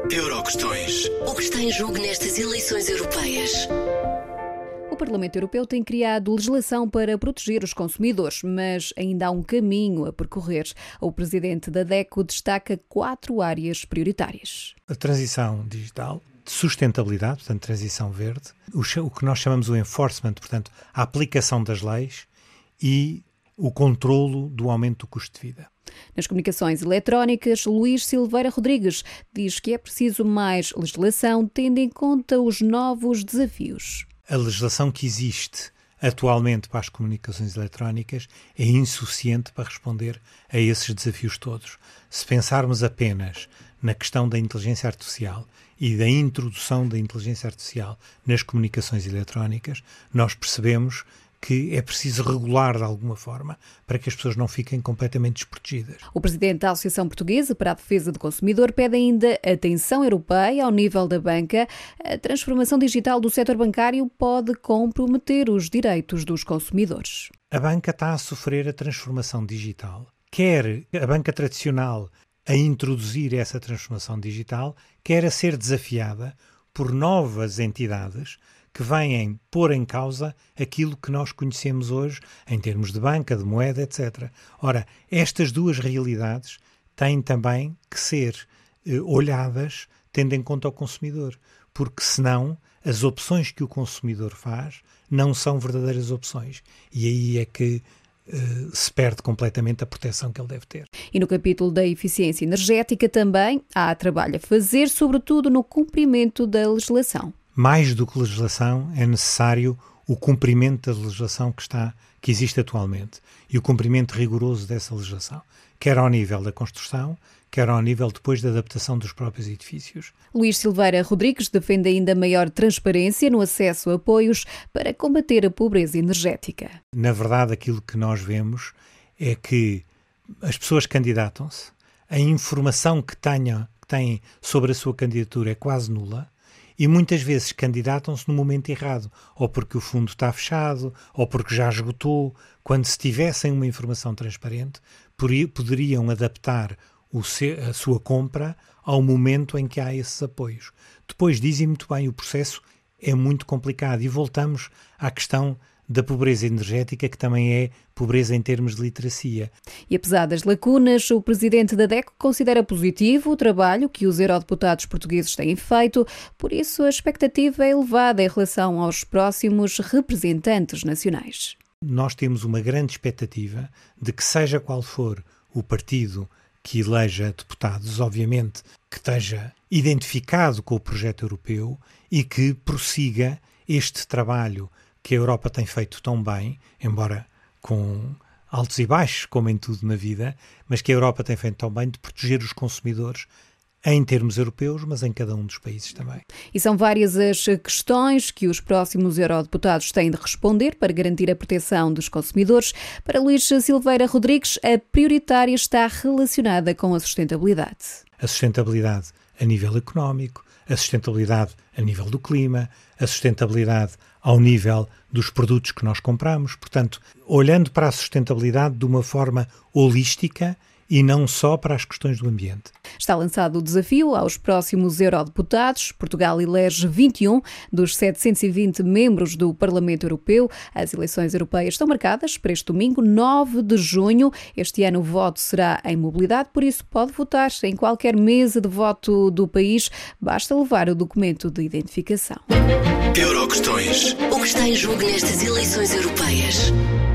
Euroquestões. O que está em jogo nestas eleições europeias? O Parlamento Europeu tem criado legislação para proteger os consumidores, mas ainda há um caminho a percorrer. O presidente da DECO destaca 4 áreas prioritárias. A transição digital, sustentabilidade, portanto, transição verde, o que nós chamamos o enforcement, portanto, a aplicação das leis e o controlo do aumento do custo de vida. Nas comunicações eletrónicas, Luís Silveira Rodrigues diz que é preciso mais legislação, tendo em conta os novos desafios. A legislação que existe atualmente para as comunicações eletrónicas é insuficiente para responder a esses desafios todos. Se pensarmos apenas na questão da inteligência artificial e da introdução da inteligência artificial nas comunicações eletrónicas, nós percebemos que é preciso regular de alguma forma para que as pessoas não fiquem completamente desprotegidas. O presidente da Associação Portuguesa para a Defesa do Consumidor pede ainda atenção europeia ao nível da banca. A transformação digital do setor bancário pode comprometer os direitos dos consumidores. A banca está a sofrer a transformação digital. Quer a banca tradicional a introduzir essa transformação digital, quer a ser desafiada por novas entidades que vêm pôr em causa aquilo que nós conhecemos hoje em termos de banca, de moeda, etc. Ora, estas duas realidades têm também que ser olhadas tendo em conta o consumidor, porque senão as opções que o consumidor faz não são verdadeiras opções. E aí é que se perde completamente a proteção que ele deve ter. E no capítulo da eficiência energética também há trabalho a fazer, sobretudo no cumprimento da legislação. Mais do que legislação, é necessário o cumprimento da legislação que existe atualmente e o cumprimento rigoroso dessa legislação, quer ao nível da construção, quer ao nível depois da adaptação dos próprios edifícios. Luís Silveira Rodrigues defende ainda maior transparência no acesso a apoios para combater a pobreza energética. Na verdade, aquilo que nós vemos é que as pessoas candidatam-se, a informação que têm sobre a sua candidatura é quase nula, e muitas vezes candidatam-se no momento errado, ou porque o fundo está fechado, ou porque já esgotou. Quando se tivessem uma informação transparente, poderiam adaptar a sua compra ao momento em que há esses apoios. Depois, dizem muito bem, o processo é muito complicado e voltamos à questão da pobreza energética, que também é pobreza em termos de literacia. E apesar das lacunas, o presidente da DECO considera positivo o trabalho que os eurodeputados portugueses têm feito, por isso a expectativa é elevada em relação aos próximos representantes nacionais. Nós temos uma grande expectativa de que, seja qual for o partido que eleja deputados, obviamente que esteja identificado com o projeto europeu e que prossiga este trabalho que a Europa tem feito tão bem, embora com altos e baixos, como em tudo na vida, mas que a Europa tem feito tão bem de proteger os consumidores em termos europeus, mas em cada um dos países também. E são várias as questões que os próximos eurodeputados têm de responder para garantir a proteção dos consumidores. Para Luís Silveira Rodrigues, a prioritária está relacionada com a sustentabilidade. A sustentabilidade a nível económico, a sustentabilidade a nível do clima, a sustentabilidade ao nível dos produtos que nós compramos. Portanto, olhando para a sustentabilidade de uma forma holística e não só para as questões do ambiente. Está lançado o desafio aos próximos eurodeputados. Portugal elege 21 dos 720 membros do Parlamento Europeu. As eleições europeias estão marcadas para este domingo, 9 de junho. Este ano o voto será em mobilidade, por isso pode votar em qualquer mesa de voto do país. Basta levar o documento de identificação. Euroquestões. O que está em jogo nestas eleições europeias?